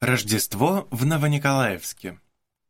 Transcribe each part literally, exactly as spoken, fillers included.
Рождество в Новониколаевске.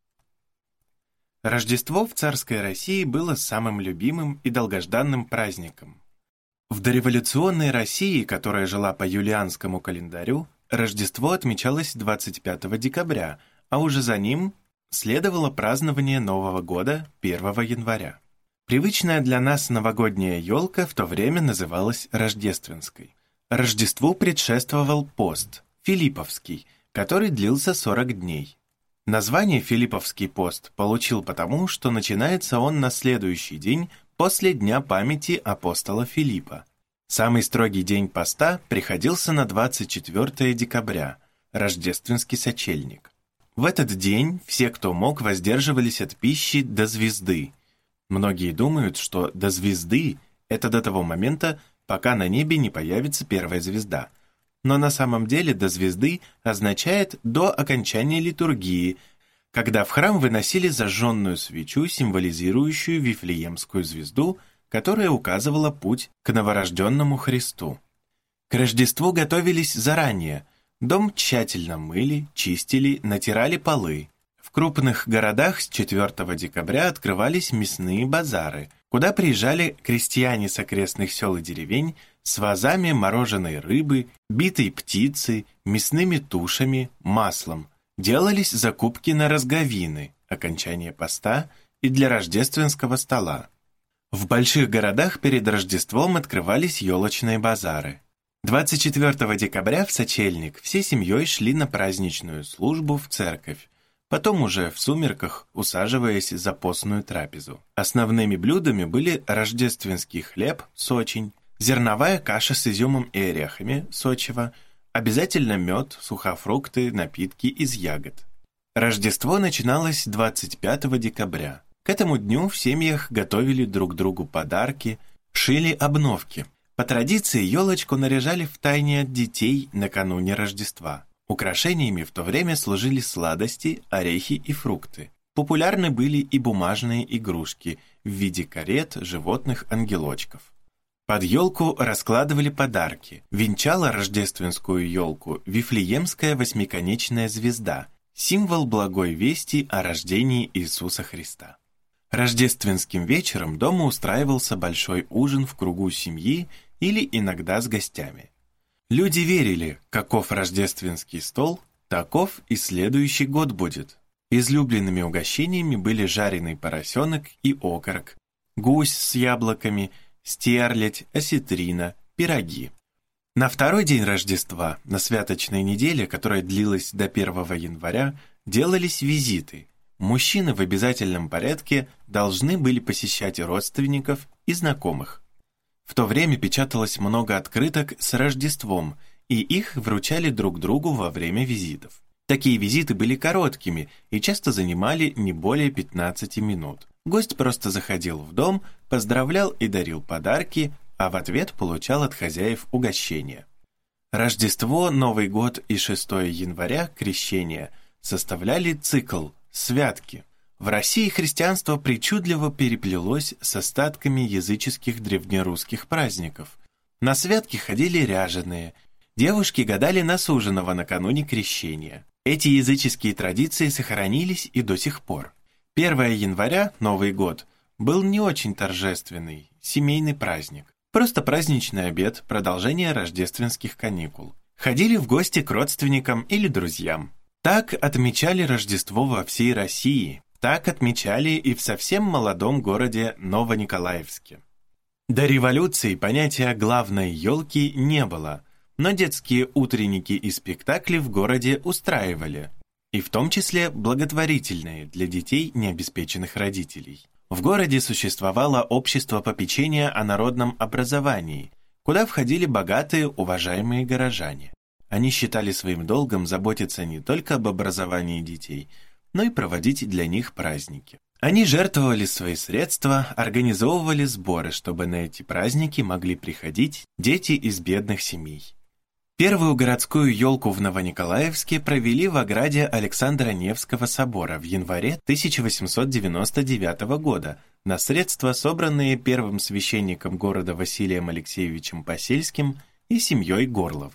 Рождество в царской России было самым любимым и долгожданным праздником. В дореволюционной России, которая жила по юлианскому календарю, Рождество отмечалось двадцать пятого декабря, а уже за ним следовало празднование Нового года первого января. Привычная для нас новогодняя елка в то время называлась рождественской. Рождеству предшествовал пост, Филипповский, который длился сорок дней. Название «Филипповский пост» получил потому, что начинается он на следующий день после Дня памяти апостола Филиппа. Самый строгий день поста приходился на двадцать четвёртое декабря, рождественский сочельник. В этот день все, кто мог, воздерживались от пищи до звезды. Многие думают, что до звезды – это до того момента, пока на небе не появится первая звезда. Но на самом деле «до звезды» означает «до окончания литургии», когда в храм выносили зажженную свечу, символизирующую Вифлеемскую звезду, которая указывала путь к новорожденному Христу. К Рождеству готовились заранее. Дом тщательно мыли, чистили, натирали полы. В крупных городах с четвёртого декабря открывались мясные базары, куда приезжали крестьяне с окрестных сел и деревень с вазами мороженой рыбы, битой птицы, мясными тушами, маслом. Делались закупки на розговины, окончание поста и для рождественского стола. В больших городах перед Рождеством открывались елочные базары. двадцать четвёртого декабря в сочельник всей семьей шли на праздничную службу в церковь, потом уже в сумерках усаживаясь за постную трапезу. Основными блюдами были рождественский хлеб, сочень, зерновая каша с изюмом и орехами, сочево, обязательно мед, сухофрукты, напитки из ягод. Рождество начиналось двадцать пятого декабря. К этому дню в семьях готовили друг другу подарки, шили обновки. По традиции елочку наряжали втайне от детей накануне Рождества. Украшениями в то время служили сладости, орехи и фрукты. Популярны были и бумажные игрушки в виде карет, животных, ангелочков. Под елку раскладывали подарки. Венчала рождественскую елку Вифлеемская восьмиконечная звезда, символ благой вести о рождении Иисуса Христа. Рождественским вечером дома устраивался большой ужин в кругу семьи или иногда с гостями. Люди верили, каков рождественский стол, таков и следующий год будет. Излюбленными угощениями были жареный поросенок и окорок, гусь с яблоками, стерлядь, осетрина, пироги. На второй день Рождества, на святочной неделе, которая длилась до первого января, делались визиты. Мужчины в обязательном порядке должны были посещать родственников и знакомых. В то время печаталось много открыток с Рождеством, и их вручали друг другу во время визитов. Такие визиты были короткими и часто занимали не более пятнадцати минут. Гость просто заходил в дом, поздравлял и дарил подарки, а в ответ получал от хозяев угощения. Рождество, Новый год и шестое января, крещение, составляли цикл «Святки». В России христианство причудливо переплелось с остатками языческих древнерусских праздников. На святки ходили ряженые, девушки гадали на суженого накануне крещения. Эти языческие традиции сохранились и до сих пор. первого января, Новый год, был не очень торжественный, семейный праздник. Просто праздничный обед, продолжение рождественских каникул. Ходили в гости к родственникам или друзьям. Так отмечали Рождество во всей России. Так отмечали и в совсем молодом городе Новониколаевске. До революции понятия главной елки не было, но детские утренники и спектакли в городе устраивали, и в том числе благотворительные для детей необеспеченных родителей. В городе существовало общество попечения о народном образовании, куда входили богатые, уважаемые горожане. Они считали своим долгом заботиться не только об образовании детей, но и проводить для них праздники. Они жертвовали свои средства, организовывали сборы, чтобы на эти праздники могли приходить дети из бедных семей. Первую городскую елку в Новониколаевске провели в ограде Александра Невского собора в январе тысяча восемьсот девяносто девятого года на средства, собранные первым священником города Василием Алексеевичем Посельским и семьей Горловых.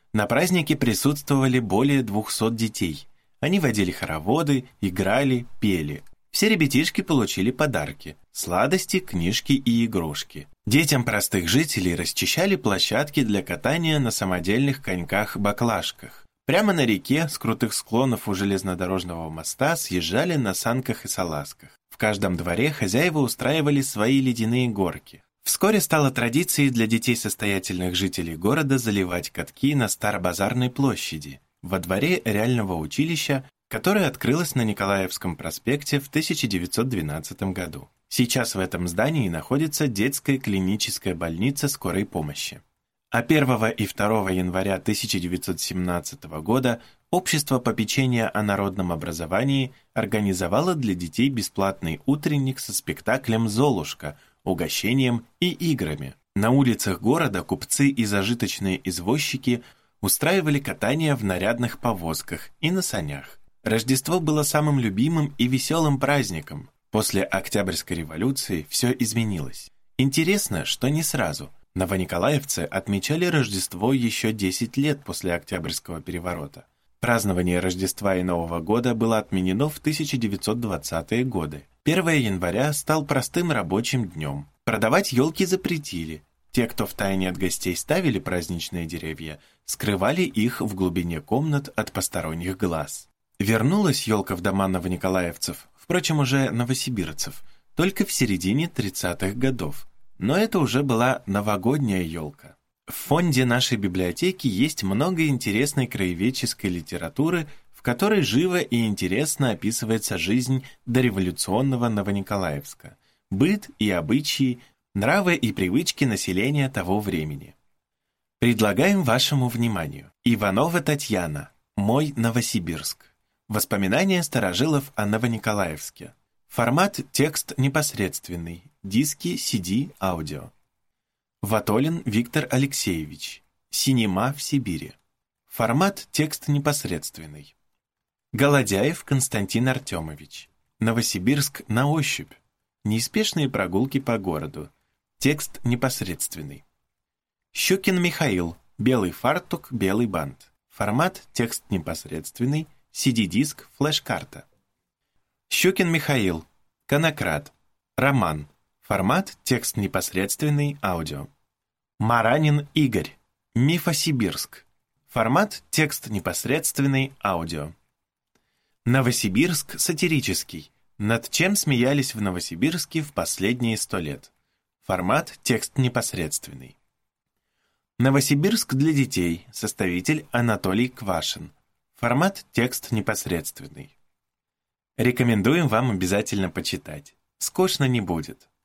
На празднике присутствовали более двухсот детей. Они водили хороводы, играли, пели. Все ребятишки получили подарки – сладости, книжки и игрушки. Детям простых жителей расчищали площадки для катания на самодельных коньках-баклажках. Прямо на реке с крутых склонов у железнодорожного моста съезжали на санках и салазках. В каждом дворе хозяева устраивали свои ледяные горки. Вскоре стало традицией для детей состоятельных жителей города заливать катки на Старобазарной площади, во дворе реального училища, которое открылось на Николаевском проспекте в тысяча девятьсот двенадцатом году. Сейчас в этом здании находится детская клиническая больница скорой помощи. А первого и второго января тысяча девятьсот семнадцатого года Общество попечения о народном образовании организовало для детей бесплатный утренник со спектаклем «Золушка», угощением и играми. На улицах города купцы и зажиточные извозчики устраивали катание в нарядных повозках и на санях. Рождество было самым любимым и веселым праздником. После Октябрьской революции все изменилось. Интересно, что не сразу. Новониколаевцы отмечали Рождество еще десять лет после Октябрьского переворота. Празднование Рождества и Нового года было отменено в тысяча девятьсот двадцатые годы. первого января стал простым рабочим днем. Продавать елки запретили. Те, кто втайне от гостей ставили праздничные деревья, скрывали их в глубине комнат от посторонних глаз. Вернулась елка в дома новониколаевцев, впрочем, уже новосибирцев, только в середине тридцатых годов. Но это уже была новогодняя елка. В фонде нашей библиотеки есть много интересной краеведческой литературы, в которой живо и интересно описывается жизнь дореволюционного Новониколаевска, быт и обычаи, нравы и привычки населения того времени. Предлагаем вашему вниманию Иванова Татьяна, «Мой Новосибирск». Воспоминания старожилов о Новониколаевске. Формат текст непосредственный, диски, си ди, аудио. Ватолин Виктор Алексеевич, «Синема в Сибири». Формат текст непосредственный. Голодяев Константин Артемович, «Новосибирск на ощупь». Неспешные прогулки по городу. Текст непосредственный. Щукин Михаил, «Белый фартук, белый бант». Формат текст непосредственный, си ди-диск, флеш-карта. Щукин Михаил, «Конокрад». Роман. Формат текст непосредственный, аудио. Маранин Игорь, «Мифосибирск». Формат текст непосредственный, аудио. Новосибирск сатирический. Над чем смеялись в Новосибирске в последние сто лет. Формат текст непосредственный. Новосибирск для детей. Составитель Анатолий Квашин. Формат текст непосредственный. Рекомендуем вам обязательно почитать. Скучно не будет.